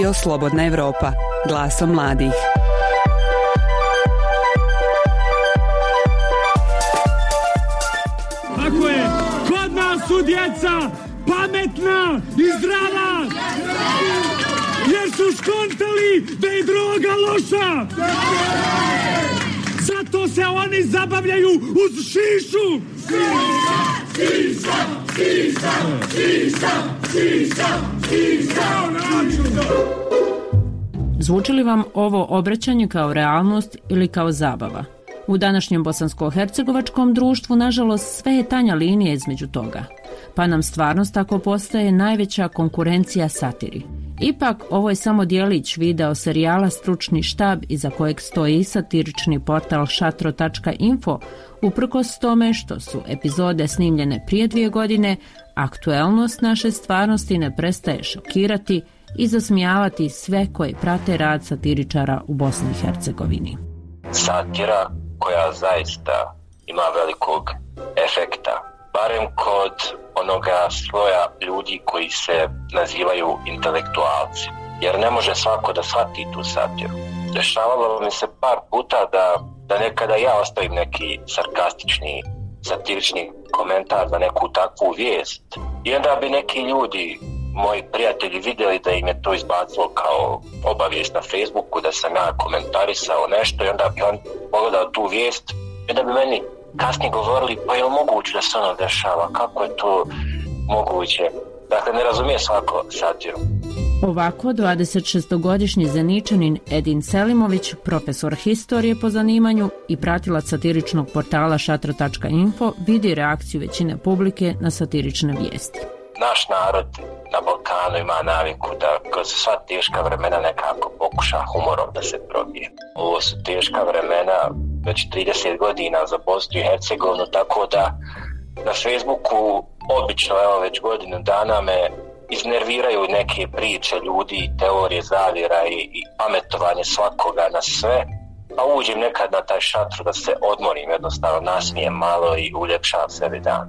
Radio Slobodna Evropa, glasom mladih. Tako je, kod nas su djeca pametna i zdrava, jer su skontali da je droga loša. Zato se oni zabavljaju uz šišu. Zvuči li vam ovo obraćanje kao realnost ili kao zabava? U današnjem bosansko-hercegovačkom društvu, nažalost, sve je tanja linija između toga, pa nam stvarnost tako postaje najveća konkurencija satiri. Ipak, ovo je samo dijelić video serijala Stručni štab, iza kojeg stoji satirični portal šatro.info, uprkos tome što su epizode snimljene prije 2 godine, aktuelnost naše stvarnosti ne prestaje šokirati i zasmijavati sve koji prate rad satiričara u Bosni i Hercegovini. Satira koja zaista ima velikog efekta, barem kod onoga sloja ljudi koji se nazivaju intelektualci, jer ne može svako da shvati tu satiru. Dešavalo mi se par puta da nekada ja ostavim neki sarkastični, satirični komentar na neku takvu vijest i onda bi neki ljudi, moji prijatelji, vidjeli da im je to izbacilo kao obavijest na Facebooku, da sam ja komentarisao nešto i onda bi on pogledao tu vijest i onda bi meni kasnije govorili, pa je li moguće da se ono dešava, kako je to moguće? Dakle, ne razumije svako satiru. Ovako, 26-godišnji Zeničanin Edin Selimović, profesor historije po zanimanju i pratilac satiričnog portala šatro.info, vidi reakciju većine publike na satirične vijesti. Naš narod na Balkanu ima naviku da kroz sva teška vremena nekako pokuša humorom da se probije. Ovo su teška vremena već 30 godina za Bosnu i Hercegovinu, tako da na Facebooku obično, evo već godinu dana me iznerviraju neke priče ljudi, teorije zavjera i pametovanje svakoga na sve, pa uđem nekad na taj šatru da se odmorim, jednostavno nasmijem malo i uljepšam sebi dan.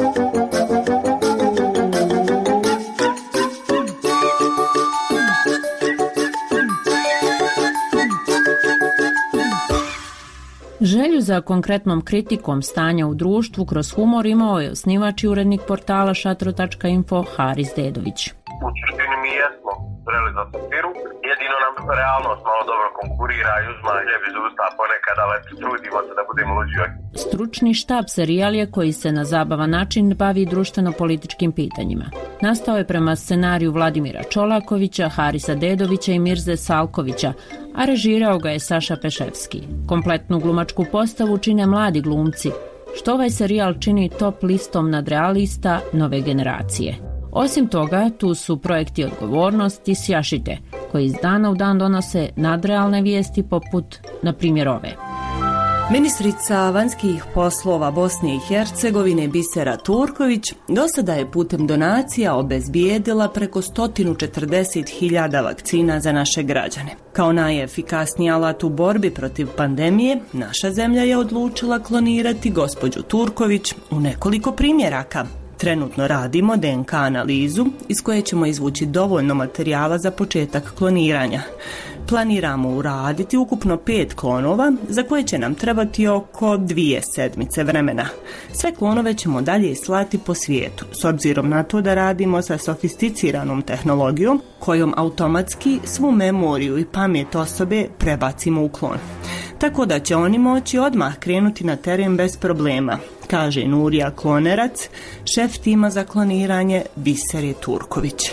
Želju za konkretnom kritikom stanja u društvu kroz humor imao je osnivač i urednik portala šatro.info Haris Dedović. U suštini mi jesmo zreli za satiru, jedino nam realnost malo dobro konkurira i uzma ljevi iz usta ponekad, ali trudimo se da budemo luđi. Stručni štab serijal je koji se na zabavan način bavi društveno-političkim pitanjima. Nastao je prema scenariju Vladimira Čolakovića, Harisa Dedovića i Mirze Salkovića, a režirao ga je Saša Peševski. Kompletnu glumačku postavu čine mladi glumci, što ovaj serijal čini top listom nadrealista nove generacije. Osim toga, tu su projekti Odgovornost i Sjašite, koji iz dana u dan donose nadrealne vijesti poput, na primjer, ove. Ministrica vanjskih poslova Bosne i Hercegovine Bisera Turković do sada je putem donacija obezbijedila preko 140.000 vakcina za naše građane. Kao najefikasniji alat u borbi protiv pandemije, naša zemlja je odlučila klonirati gospođu Turković u nekoliko primjeraka. Trenutno radimo DNK analizu iz koje ćemo izvući dovoljno materijala za početak kloniranja. Planiramo uraditi ukupno 5 klonova za koje će nam trebati oko 2 sedmice vremena. Sve klonove ćemo dalje slati po svijetu, s obzirom na to da radimo sa sofisticiranom tehnologijom kojom automatski svu memoriju i pamet osobe prebacimo u klon. Tako da će oni moći odmah krenuti na teren bez problema, kaže Nurija Klonerac, šef tima za kloniranje Bisere Turković.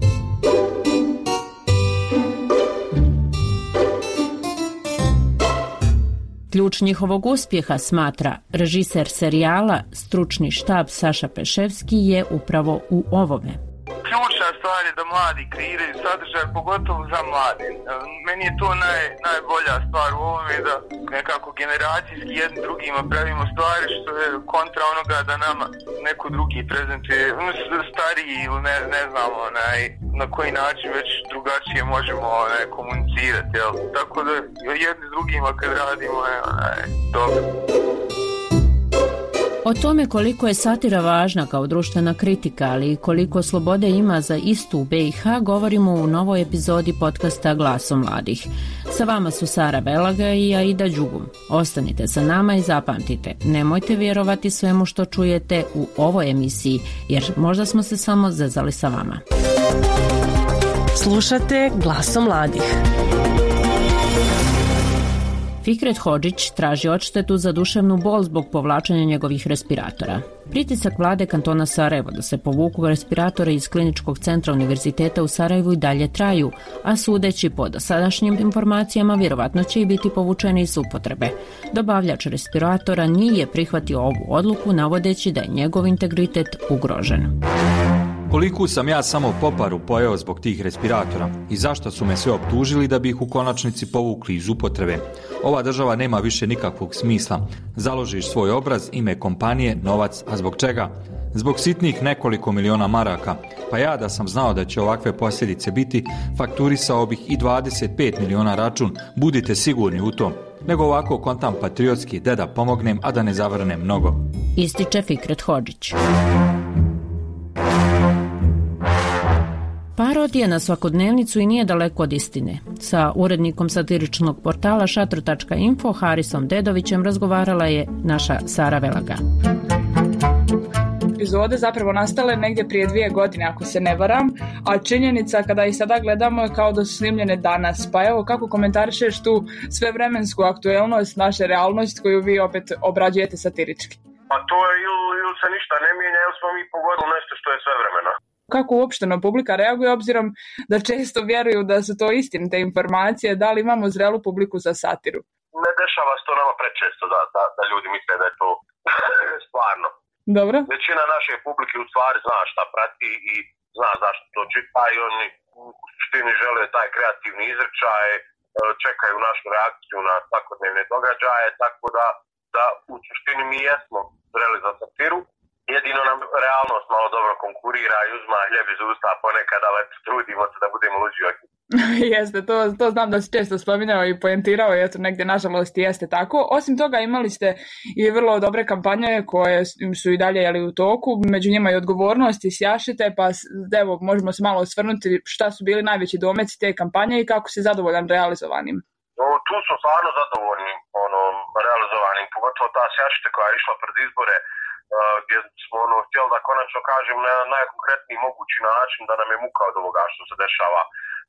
Ključ njihovog uspjeha, smatra režiser serijala Stručni štab Saša Peševski, je upravo u ovome. Ključna stvar je da mladi kreiraju sadržaj, pogotovo za mlade. Meni je to najbolja stvar u ovome, da nekako generacijski jedni drugima pravimo stvari, što je kontra onoga da nama neko drugi prezentuje, stariji ili ne znamo na koji način već drugačije možemo komunicirati. Jel? Tako da jedni s drugima kad radimo je dobro. O tome koliko je satira važna kao društvena kritika, ali i koliko slobode ima za istu u BiH, govorimo u novoj epizodi podcasta Glasom mladih. Sa vama su Sara Velaga i Aida Đugum. Ostanite sa nama i zapamtite, nemojte vjerovati svemu što čujete u ovoj emisiji, jer možda smo se samo zezali sa vama. Slušate Glasom mladih. Fikret Hodžić traži odštetu za duševnu bol zbog povlačenja njegovih respiratora. Pritisak vlade kantona Sarajevo da se povuku respiratore iz Kliničkog centra Univerziteta u Sarajevu i dalje traju, a sudeći po dosadašnjim informacijama vjerovatno će i biti povučeni iz upotrebe. Dobavljač respiratora nije prihvatio ovu odluku navodeći da je njegov integritet ugrožen. Koliku sam ja samo poparu pojeo zbog tih respiratora i zašto su me sve optužili da bi ih u konačnici povukli iz upotrebe. Ova država nema više nikakvog smisla. Založiš svoj obraz, ime kompanije, novac, a zbog čega? Zbog sitnih nekoliko miliona maraka. Pa ja da sam znao da će ovakve posljedice biti, fakturisao bih i 25 miliona račun, budite sigurni u to. Nego ovako kontam patriotski, da pomognem, a da ne zavrnem mnogo. Ističe Fikret Hodžić. Parodija na svakodnevnicu i nije daleko od istine. Sa urednikom satiričnog portala šatro.info Harisom Dedovićem razgovarala je naša Sara Velaga. Epizode zapravo nastale negdje prije 2 godine, ako se ne varam, a činjenica kada ih sada gledamo je kao da su snimljene danas. Pa evo, kako komentarišeš tu svevremensku aktuelnost, naše realnost koju vi opet obrađujete satirički? Pa to je ili se ništa ne mijenja, ili smo mi pogodili nešto što je svevremeno. Kako uopšteno publika reaguje, obzirom da često vjeruju da su to istinite informacije, da li imamo zrelu publiku za satiru? Ne dešava se to nama prečesto da ljudi misle da je to stvarno. Dobro. Većina naše publike u stvari zna šta prati i zna zašto to čita i oni u suštini žele taj kreativni izričaj, čekaju našu reakciju na svakodnevne događaje, tako da u suštini mi jesmo zreli za satiru. Jedino nam realnost malo dobro konkurira i uzma hljeb iz usta ponekad, ali trudimo se da budemo luđi oči. Jeste, to znam da si često spominjao i poentirao, i eto negdje nažalost jeste tako. Osim toga imali ste i vrlo dobre kampanje koje su i dalje u toku, među njima i odgovornost i Sjašite, pa evo možemo se malo osvrnuti šta su bili najveći domeci te kampanje i kako si zadovoljan realizovanim. Tu su stvarno zadovoljni realizovanim, pogotovo ta Sjašite koja je išla pred izbore, gdje smo htjeli da konačno kažem na najkonkretniji mogući način da nam je muka od ovoga što se dešava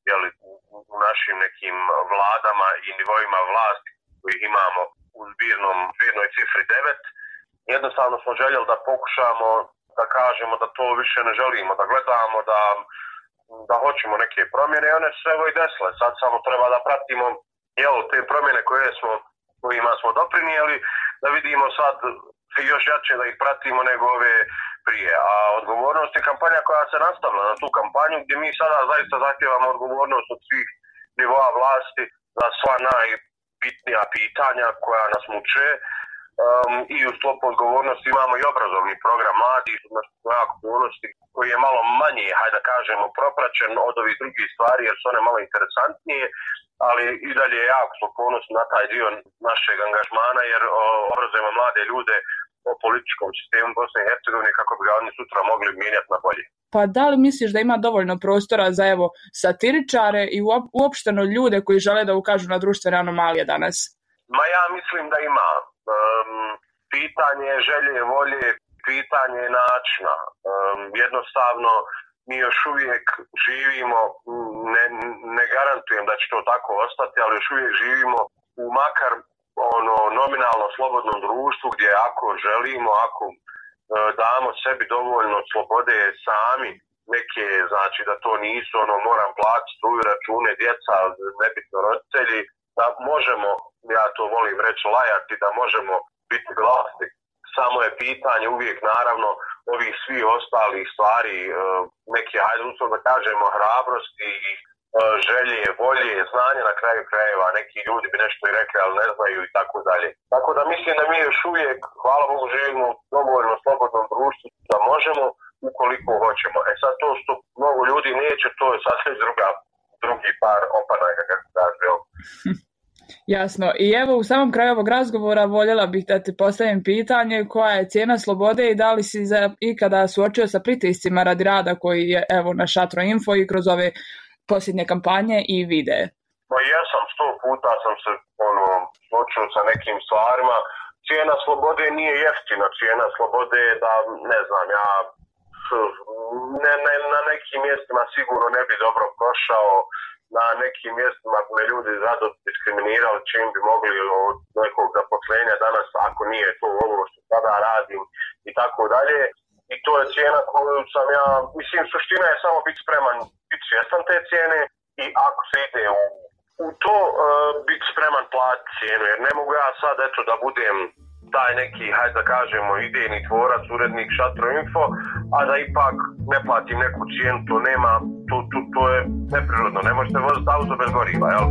u našim nekim vladama i nivoima vlasti koji imamo u zbirnoj cifri 9. Jednostavno smo željeli da pokušamo da kažemo da to više ne želimo, da gledamo, da hoćemo neke promjene i one su evo i desile. Sad samo treba da pratimo te promjene kojima smo doprinijeli, da vidimo sad još jače da ih pratimo nego ove prije. A odgovornost je kampanja koja se nastavlja na tu kampanju gdje mi sada zaista zahtijevamo odgovornost od svih nivoa vlasti za sva najbitnija pitanja koja nas muče. I u sklopu odgovornosti imamo i obrazovni program mladih, koji je malo manje, hajde da kažemo, propraćen od ovih drugih stvari jer su one malo interesantnije, ali i dalje jako smo ponosni na taj dio našeg angažmana jer obrazujemo mlade ljude o političkom sistemu Bosne i Hercegovine kako bi ga oni sutra mogli mijenjati na bolje. Pa da li misliš da ima dovoljno prostora za satiričare i uopšteno ljude koji žele da ukažu na društvene anomalije danas? Ma ja mislim da ima. Pitanje želje, volje, pitanje načina. Jednostavno mi još uvijek živimo, ne garantujem da će to tako ostati, ali još uvijek živimo u makar nominalno slobodnom društvu gdje ako želimo, ako damo sebi dovoljno slobode sami, neke, znači da to nisu moram platiti struju, račune, djeca, nebitno roditelji, da možemo, ja to volim reći, lajati, da možemo biti glasni. Samo je pitanje uvijek naravno ovih svih ostalih stvari, neke, hajde uslovno da kažemo, hrabrosti i želje, volje, znanje na kraju krajeva. Neki ljudi bi nešto i rekli, ali ne znaju i tako dalje. Tako da mislim da mi još uvijek, hvala Bogu, živimo u dovoljno slobodnom društvu da možemo ukoliko hoćemo. Sad to što mnogo ljudi neće, to je sasvim drugi par opanaka, kako kaže. Jasno. I evo u samom kraju ovog razgovora voljela bih da ti postavim pitanje koja je cijena slobode i da li si ikada suočio sa pritiscima radi rada koji je evo na Šatro Info i kroz ove posljednje kampanje i videe. Ma jesam, 100 puta sam se suočio sa nekim stvarima. Cijena slobode nije jeftina, cijena slobode je da, ne znam, ja na nekim mjestima sigurno ne bi dobro prošao, na nekim mjestima me ljudi rado diskriminirali čim bi mogli od nekog zaposlenja danas ako nije to ovo što sada radim i tako dalje. I to je cijena koju sam ja, mislim, suština je samo biti spreman, biti svjestan te cijene i ako se ide u to, biti spreman platiti cijenu, jer ne mogu ja sad eto da budem taj neki, hajde da kažemo, idejni tvorac, urednik Šatro Info, a da ipak ne platim neku cijenu, to nema, to je neprirodno, ne možete voziti auto bez goriva, jel?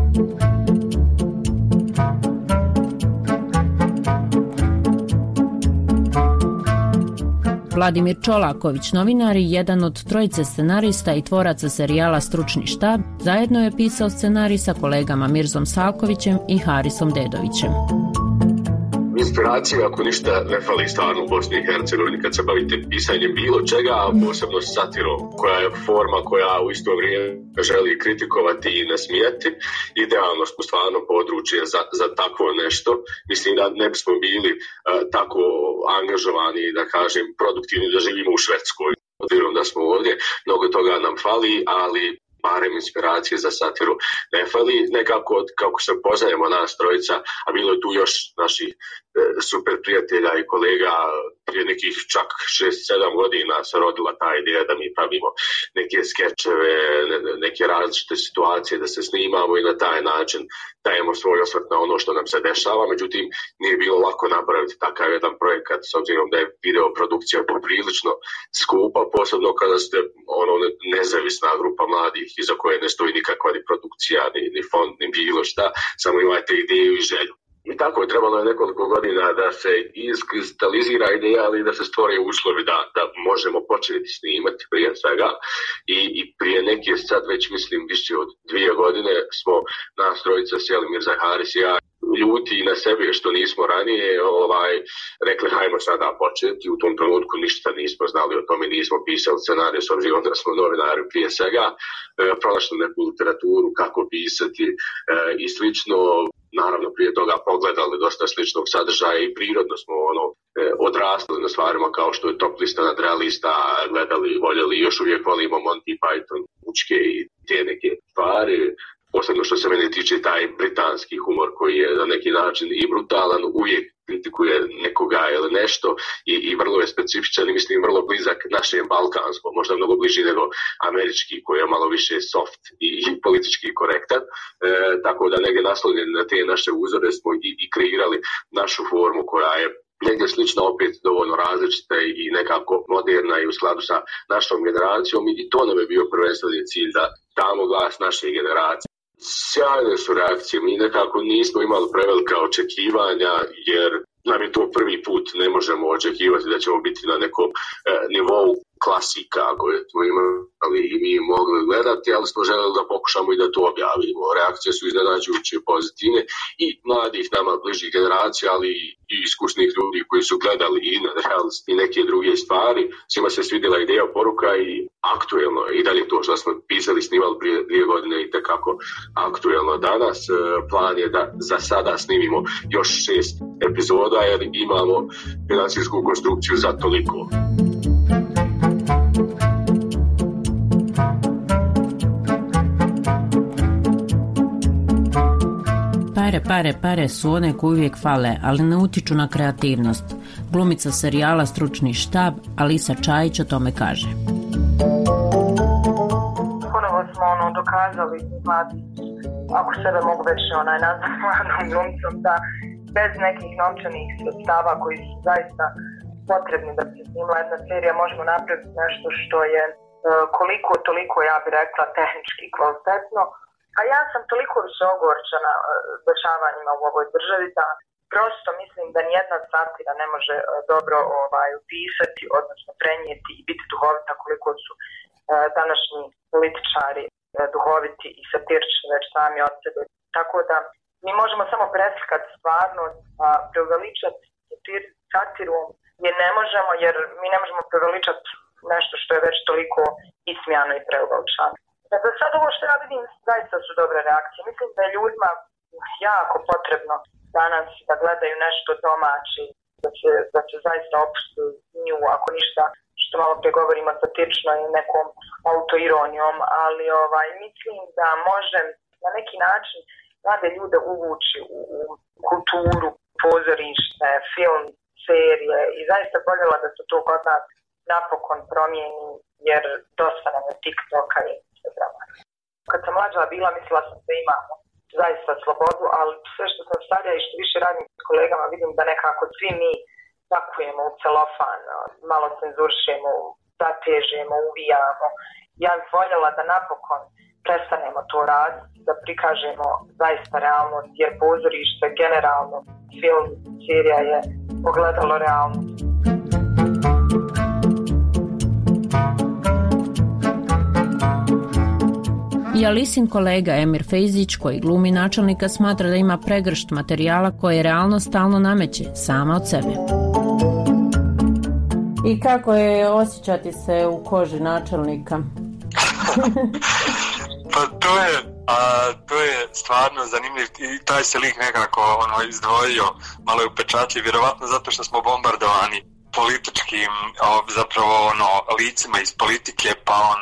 Vladimir Čolaković, novinar i jedan od trojice scenarista i tvoraca serijala Stručni štab, zajedno je pisao scenarij sa kolegama Mirzom Salkovićem i Harisom Dedovićem. Inspiracija, ako ništa, ne fali stvarno u Bosni i Hercegovini kad se bavite pisanjem bilo čega, a posebno satirom, koja je forma koja u isto vrijeme želi kritikovati i nasmijati. Idealno smo stvarno područje za takvo nešto. Mislim da ne bismo bili tako angažovani, da kažem, produktivni da živimo u Švedskoj. Obzirom da smo ovdje, mnogo toga nam fali, ali barem inspiracije za satiru ne fali. Nekako kako se poznajemo nas trojica, a bilo je tu još naših super prijatelja i kolega, prije nekih čak 6-7 godina se rodila ta ideja da mi pravimo neke skečeve, neke različite situacije, da se snimamo i na taj način dajemo svoj osvrt na ono što nam se dešava. Međutim, nije bilo lako napraviti takav jedan projekat s obzirom da je video produkcija poprilično skupa, posebno kada ste nezavisna grupa mladih iza koje ne stoji nikakva ni produkcija, ni fond, ni bilo šta, samo imate ideju i želju. I tako je trebalo nekoliko godina da se iskristalizira ideja, ali da se stvore uslovi da možemo početi snimati prije svega. I prije neke sad već mislim više od 2 godine smo nas trojica sjeli, Mirza, Haris i ja, ljuti na sebe što nismo ranije rekli hajmo sada početi. U tom trenutku ništa nismo znali o tome, nismo pisali scenarij s obzirom da smo novinari prije svega, pronašli neku literaturu kako pisati i slično. Naravno prije toga pogledali dosta sličnog sadržaja i prirodno smo odrasli na stvarima kao što je Top lista nadrealista, gledali, voljeli, još uvijek volimo Monty Python, Učke i te neke stvari. Posebno što se mene tiče taj britanski humor koji je na neki način i brutalan, uvijek kritikuje nekoga ili nešto i vrlo je specifičan i mislim vrlo blizak našem balkanskom, možda mnogo bliži nego američki koji je malo više soft i politički korektan. Tako da negdje naslonjeni na te naše uzore smo i kreirali našu formu koja je negdje slična, opet dovoljno različita i nekako moderna i u skladu sa našom generacijom i to nam je bio prvenstveni cilj da damo glas naše generacije. Sjajne su reakcije, mi nekako nismo imali prevelika očekivanja jer nam je to prvi put, ne možemo očekivati da ćemo biti na nekom nivou klasika koje smo imali i mi mogli gledati, ali smo želeli da pokušamo i da to objavimo. Reakcije su iznenađujuće pozitivne i mladih nama bližih generacija, ali i iskusnih ljudi koji su gledali i nadrealist i neke druge stvari. Svima se svidjela ideja, poruka i aktuelno i dalje to što smo pisali, snimali prije 2 godine i tekako aktuelno danas. Plan je da za sada snimimo još 6 epizoda jer imamo financijsku konstrukciju za toliko. Pare su one koje uvijek fale, ali ne utiču na kreativnost. Glumica serijala Stručni štab, Alisa Čajić o tome kaže. Ponovo smo dokazali mladi, ako sebe mogu već nazvati mladom glumicom, da bez nekih novčanih sredstava koji su zaista potrebni da se snimla jedna serija možemo napraviti nešto što je koliko toliko, ja bih rekla, tehnički kvalitetno. A ja sam toliko više ogorčena dešavanjima u ovoj državi da prosto mislim da nijedna satira ne može dobro upisati, odnosno prenijeti i biti duhovita koliko su današnji političari duhoviti i satirični već sami od sebe. Tako da mi možemo samo preslikati stvarnost, a preuveličati satirom je ne možemo, jer mi ne možemo preuveličati nešto što je već toliko ismijano i preuveličano. Dakle, sad ovo što ja vidim zaista su dobre reakcije. Mislim da je ljudima jako potrebno danas da gledaju nešto domaći, da će zaista opusti nju, ako ništa, što malo pregovorimo satirično i nekom autoironijom, ali mislim da može na neki način mlade ljude uvući u kulturu, pozorište, film, serije i zaista voljela da se to kod nas napokon promijeni, jer dosta nam je TikToka i Instagrama. Kad sam mlađa bila, mislila sam da imamo zaista slobodu, ali sve što sam starija i što više radim s kolegama, vidim da nekako svi mi pakujemo u celofan, malo cenzurišemo, zatežemo, uvijamo. Ja bih voljela da napokon prestanemo to raditi, da prikažemo zaista realnost, jer pozorište generalno, film, serija je ogledalo realnost. I Alisin kolega Emir Fejzić, koji glumi načelnika, smatra da ima pregršt materijala koje realnost stalno nameće, sama od sebe. I kako je osjećati se u koži načelnika? Pa to je stvarno zanimljiv i taj se lik nekako izdvojio, malo je upečatljiv, vjerovatno zato što smo bombardovani političkim zapravo licima iz politike,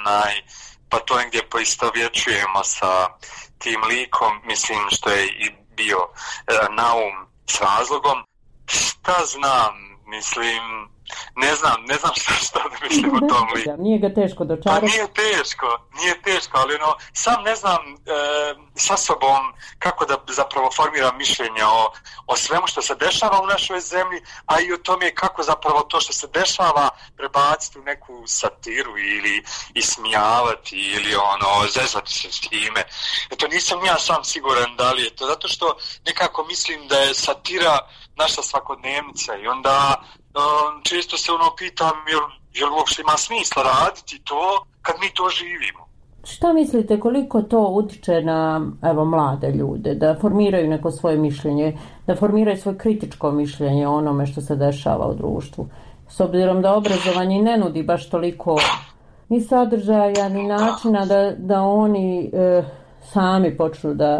pa to negdje poistovjećujemo sa tim likom, mislim što je i bio naum s razlogom. Šta znam, mislim, ne znam šta da mislim o tom liku. Nije ga teško dočarati. Pa nije teško, ali sam ne znam sa sobom kako da zapravo formiram mišljenje o svemu što se dešava u našoj zemlji, a i o tome kako zapravo to što se dešava prebaciti u neku satiru ili ismijavati ili zezati se s time. To nisam ja sam siguran da li je to, zato što nekako mislim da je satira naša svakodnevnica i onda često se pitam jel uopšte ima smisla raditi to kad mi to živimo. Šta mislite koliko to utiče na mlade ljude da formiraju neko svoje mišljenje, da formiraju svoje kritičko mišljenje o onome što se dešava u društvu? S obzirom da obrazovanje ne nudi baš toliko ni sadržaja, ni načina da oni sami počnu da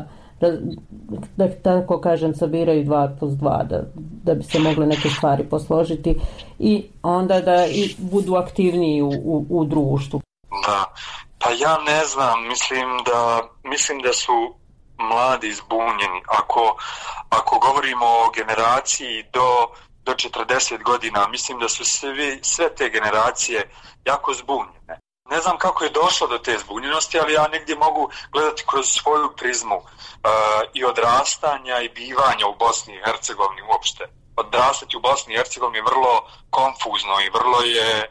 tako kažem sabiraju 2+2 da bi se mogle neke stvari posložiti i onda da i budu aktivniji u društvu. Da, pa ja ne znam, mislim da su mladi zbunjeni. Ako govorimo o generaciji do 40 godina, mislim da su sve te generacije jako zbunjene. Ne znam kako je došlo do te zbunjenosti, ali ja negdje mogu gledati kroz svoju prizmu i odrastanja i bivanja u Bosni i Hercegovini uopšte. Odrastati u Bosni i Hercegovini je vrlo konfuzno i vrlo je,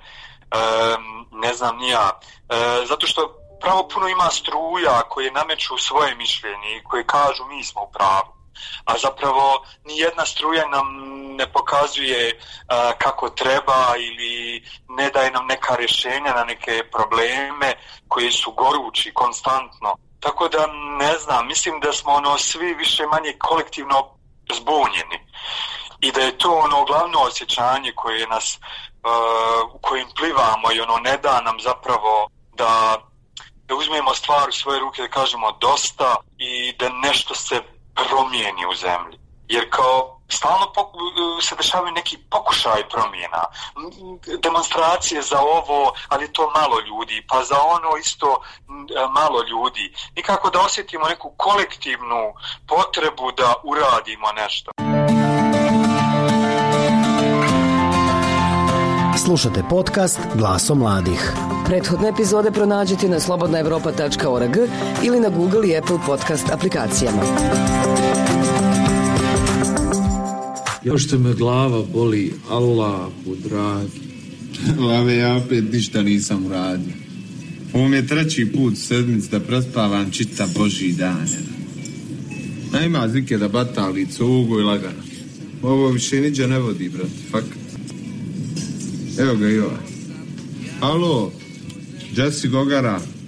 ne znam ni ja, zato što pravo puno ima struja koje nameću svoje mišljenje i koje kažu mi smo u pravu. A zapravo nijedna struja nam ne pokazuje kako treba ili ne daje nam neka rješenja na neke probleme koji su gorući konstantno. Tako da ne znam, mislim da smo svi više manje kolektivno zbunjeni i da je to glavno osjećanje koje nas, u kojim plivamo i ne da nam zapravo da uzmemo stvar u svoje ruke, da kažemo dosta i da nešto se promijeni u zemlji. Jer kao stalno se dešavaju neki pokušaj promjena, demonstracije za ovo, ali to malo ljudi, pa za ono isto malo ljudi. Nikako da osjetimo neku kolektivnu potrebu da uradimo nešto. Slušate podcast Glasom mladih. Prethodne epizode pronađite na slobodnaevropa.org ili na Google i Apple podcast aplikacijama. Još te me glava boli, Allahu dragi. Lave, ja opet ništa nisam uradio. Ovo mi je 3. put u sedmici da prespavam čita Božji dan. Nema zike da batali cugu i lagano. Ovo više niđe ne vodi, brate, fakat. Evo ga i ovaj. Alo, Jesse Gogara.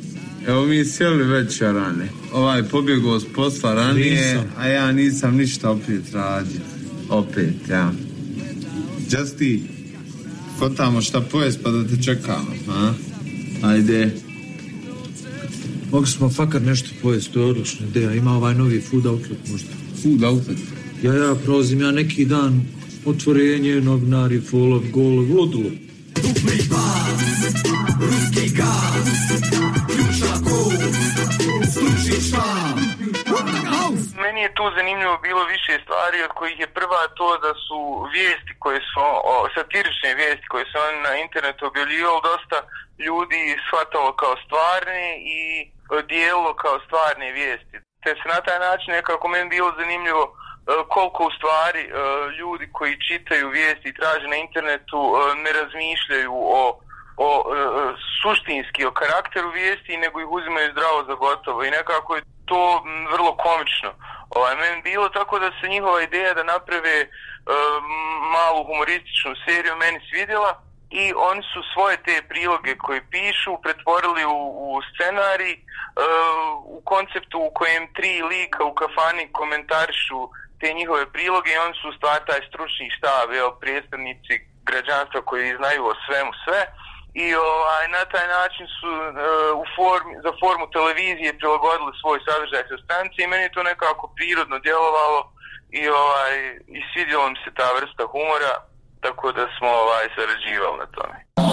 Evo mi sjeli već rane. Ovaj pobjegao s posla ranije, a ja nisam ništa opet radio. Opet, ja. Justi, ko tamo šta pojest pa da te čekamo, a? Ajde. Mogli smo fakat nešto pojest, to je odlična ideja. Ima ovaj novi food outlet možda. Food outlet? Ja, prolazim ja neki dan, otvorenje, novinari, follow, gol, ludilo. Dupli bas, ruski gaz, ključna kod, služi štam. Meni je tu zanimljivo bilo više stvari, od kojih je prva to da su vijesti koje su, satirične vijesti koje su oni na internetu objavljivali, dosta ljudi shvatalo kao stvarne i dijelilo kao stvarne vijesti. Te se na taj način nekako meni bilo zanimljivo koliko u stvari ljudi koji čitaju vijesti i traže na internetu ne razmišljaju o suštinski o karakteru vijesti, nego ih uzimaju zdravo za gotovo i nekako je to vrlo komično. Meni bilo tako da se njihova ideja da naprave malu humorističnu seriju meni svidjela i oni su svoje te priloge koje pišu pretvorili u scenarij u konceptu u kojem 3 lika u kafani komentarišu te njihove priloge i oni su stvar taj stručni štab, predstavnici građanstva koji znaju o svemu sve i na taj način su za formu televizije prilagodili svoj sadržaj sa stranice i meni je to nekako prirodno djelovalo i svidjela mi se ta vrsta humora, tako da smo sarađivali na tome.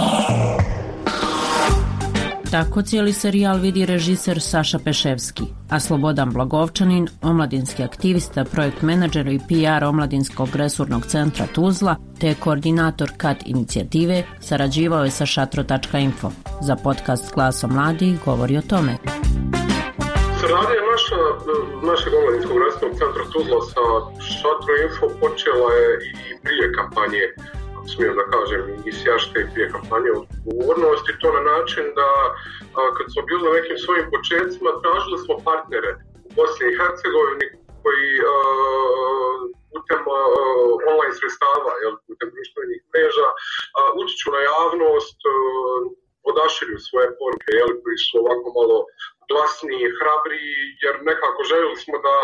Tako cijeli serijal vidi režiser Saša Peševski, a Slobodan Blagovčanin, omladinski aktivista, projekt menadžer i PR Omladinskog resurnog centra Tuzla, te koordinator KAT inicijative, sarađivao je sa šatro.info. Za podcast Glasom mladih govori o tome. Saradnja našeg Omladinskog resurnog centra Tuzla sa šatro.info počela je i prije kampanje, smijem da kažem, i sjašte i prije kampanje odgovornosti, to na način da kad smo bili na nekim svojim početcima tražili smo partnere u Bosni i Hercegovini koji putem online sredstava, putem društvenih mreža, utiču na javnost, odaširju svoje poruke, koji su ovako malo glasniji, hrabriji, jer nekako željeli smo da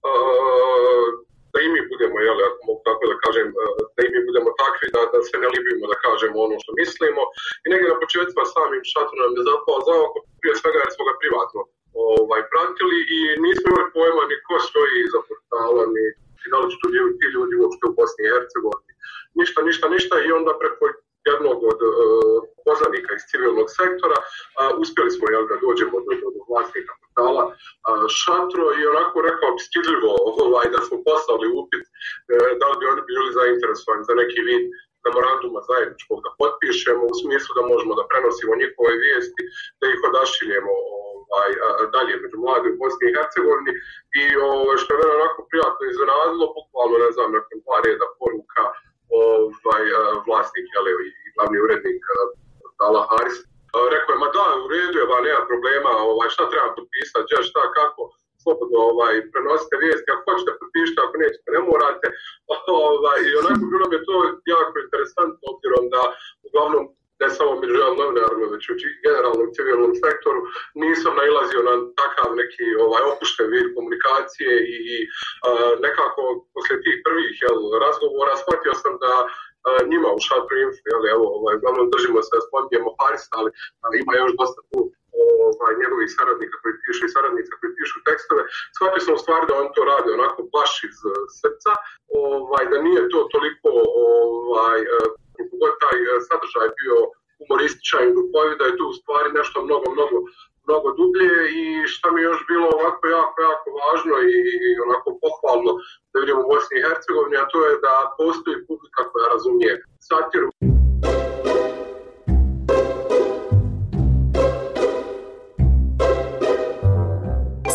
i mi budemo, ako mogu tako da kažem, da i mi budemo takvi, da se ne libimo da kažemo ono što mislimo. I negdje na početcima samim šatrom nam je zapao za oko, prije svega jer smo ga privatno pratili i nismo imali pojma ni ko stoji iza portala, ni da li su ti ljudi uopšte u Bosni i Hercegovini. Ništa i onda preko jednog od poznanika iz civilnog sektora uspjeli smo da dođemo do vlasnika portala Šatro i onako rekao bi stidljivo da smo poslali upit da li bi oni bili zainteresovani za neki vid memoranduma zajedničkog da potpišemo u smislu da možemo da prenosimo njihove vijesti, da ih odašiljemo dalje među mlade u Bosni i Hercegovini i što je mene onako prijatno iznenadilo, bukvalno ne znam, nakon 2 reda poruka vlasnik i glavni urednik portala Haris rekao je, ma da, u redu je, nema problema, šta treba potpisati, šta, kako, slobodno prenosite vijesti, ako hoćete potpišite, ako nećete, ne morate. I onako bilo mi je to jako interesantno, obzirom da uglavnom ne samo među novinarima, već u generalnom civilnom sektoru nisam nailazio na takav neki opušten vid komunikacije i nekako poslije tih prvih razgovora shvatio sam da njima u šatro.info, uglavnom držimo se da spominjemo Harisa, ali ima još dosta tu njegovih saradnika koji pišu i saradnica koji pišu tekstove. Shvatio sam u stvari da on to radi onako baš iz srca, da nije to toliko god taj sadržaj bio humorističan i duhovit, da je tu u stvari nešto mnogo dublje i šta mi je još bilo ovako jako važno i onako pohvalno da vidimo u Bosni i Hercegovini, a to je da postoji publika koja razumije satiru.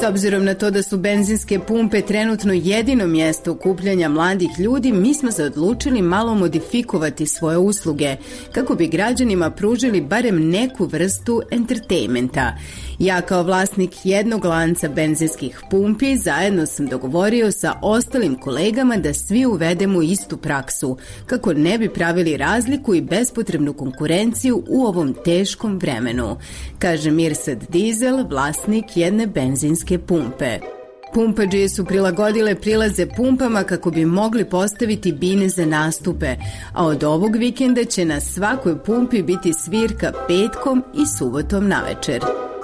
S obzirom na to da su benzinske pumpe trenutno jedino mjesto okupljanja mladih ljudi, mi smo se odlučili malo modifikovati svoje usluge, kako bi građanima pružili barem neku vrstu entertainmenta. Ja kao vlasnik jednog lanca benzinskih pumpi zajedno sam dogovorio sa ostalim kolegama da svi uvedemo istu praksu, kako ne bi pravili razliku i bespotrebnu konkurenciju u ovom teškom vremenu, kaže Mirsad Dizel, vlasnik jedne benzinske pumpe. Pumpađije su prilagodile prilaze pumpama kako bi mogli postaviti bine za nastupe, a od ovog vikenda će na svakoj pumpi biti svirka petkom i subotom navečer.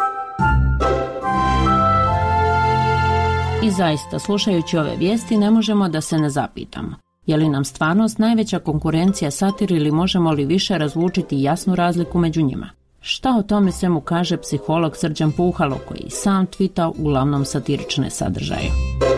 I zaista, slušajući ove vijesti, ne možemo da se ne zapitamo. Je li nam stvarnost najveća konkurencija satir ili možemo li više razlučiti jasnu razliku među njima? Šta o tome svemu kaže psiholog Srđan Puhalo, koji sam tvita uglavnom satirične sadržaje?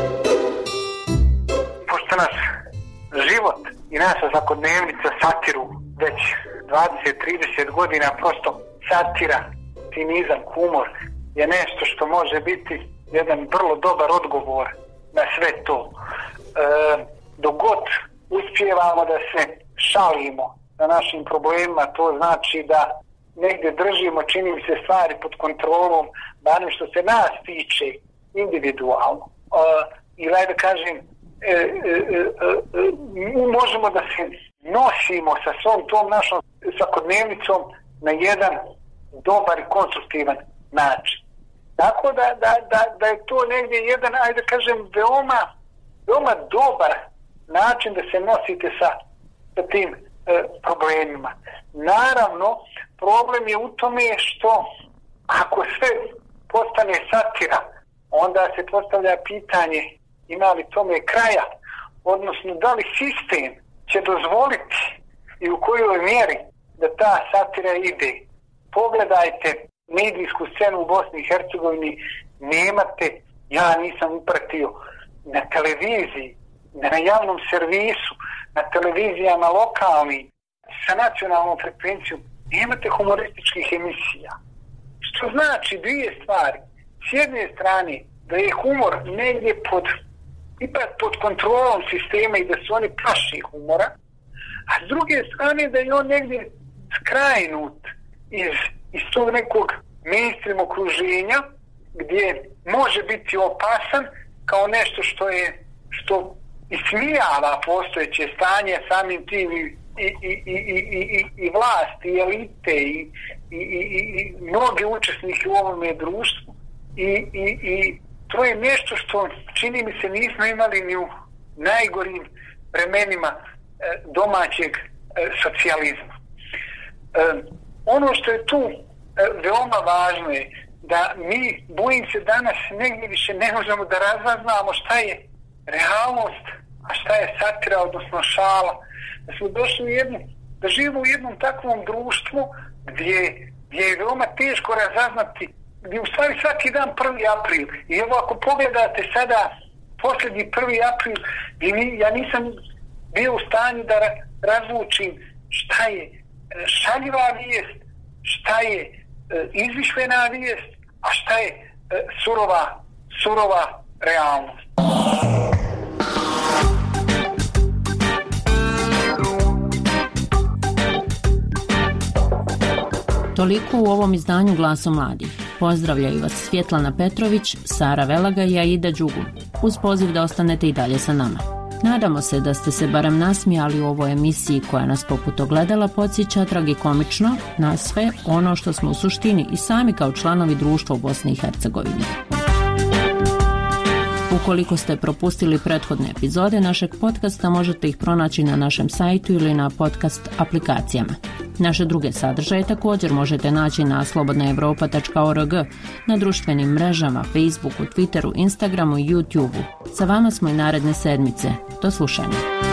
Pošto nas život i naša svakodnevnica satiru već 20-30 godina, prosto satira, cinizam, humor je nešto što može biti jedan vrlo dobar odgovor na sve to. Dok god uspijevamo da se šalimo na našim problemima, to znači da negdje držimo, čini mi se, stvari pod kontrolom, barem što se nas tiče, individualno. Ili da kažem, možemo da se nosimo sa svom tom našom svakodnevnicom na jedan dobar i konstruktivan način. Tako da je to negdje jedan, ajde da kažem, veoma dobar način da se nosite sa tim problemima. Naravno, problem je u tome što ako sve postane satira, onda se postavlja pitanje ima li tome kraja, odnosno da li sistem će dozvoliti i u kojoj mjeri da ta satira ide. Pogledajte medijsku scenu u Bosni i Hercegovini, nemate, ja nisam upratio, na televiziji, na javnom servisu, na televizijama lokalnim, sa nacionalnom frekvencijom, nemate humorističkih emisija. Što znači dvije stvari. S jedne strane, da je humor negdje pod kontrolom sistema i da su oni plaši humora, a s druge strane da je on negdje skrajnut iz tog nekog mainstream okruženja gdje može biti opasan kao nešto što ismijava postojeće stanje, samim tim i vlasti, i elite i mnoge učesnike u ovome društvu i to je nešto što čini mi se nismo imali ni u najgorim vremenima domaćeg socijalizma. Ono što je tu veoma važno je da mi, bojim se, danas negdje više ne možemo da razaznamo šta je realnost, a šta je satira, odnosno šala. Da smo došli da živimo u jednom takvom društvu gdje je veoma teško razaznati, gdje u stvari svaki dan 1. april. I evo ako pogledate sada posljednji 1. april, ja nisam bio u stanju da razlučim šta je šaljiva vijest, šta je izmišljena vijest, a šta je surova realnost. Toliko u ovom izdanju Glasa mladih. Pozdravljaju vas Svjetlana Petrović, Sara Velaga i Aida Đugu, uz poziv da ostanete i dalje sa nama. Nadamo se da ste se barem nasmijali u ovoj emisiji koja nas poput ogledala podsjeća tragikomično na sve ono što smo u suštini i sami kao članovi društva u Bosni i Hercegovini. Ukoliko ste propustili prethodne epizode našeg podcasta, možete ih pronaći na našem sajtu ili na podcast aplikacijama. Naše druge sadržaje također možete naći na slobodnaevropa.org, na društvenim mrežama, Facebooku, Twitteru, Instagramu i YouTubeu. Sa vama smo i naredne sedmice. Do slušanja.